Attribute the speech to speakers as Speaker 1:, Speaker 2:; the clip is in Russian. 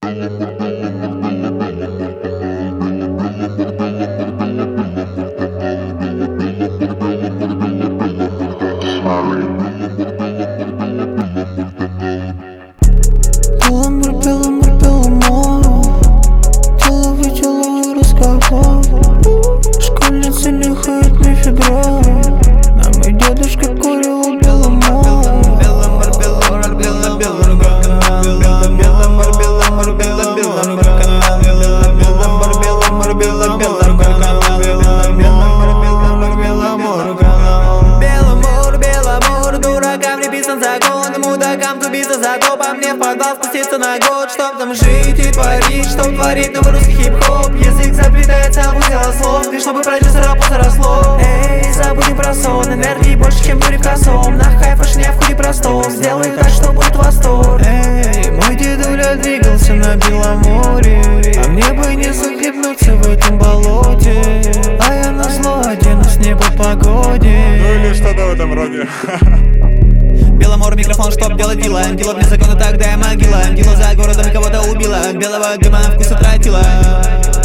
Speaker 1: Школьницы нюхают мефедрон, а мой дедушка курил у Беломора. Беломор, дуракам не писан закон, мудакам тубиться за то, по мне в подвал спуститься на год, чтоб там жить и творить, чтоб творить новый русский хип-хоп. Язык заплетается в узел слов, и чтобы продюсера позаросло. Эй, забудем про сон, энергии больше, чем дури в косом. На хайфашне в худе простом, сделай так, что будет восторг. Эй, мой дедуля двигался на Беломоре, а мне бы не захлебнуться в этом болоте. А я назло оденусь не по погоде.
Speaker 2: Ну или что-то в этом роде.
Speaker 1: Беломор, микрофон, чтоб делать дела. Дело вне закона, тогда я могила. Дело за городом и кого-то убила. Белого дыма вкус утратила.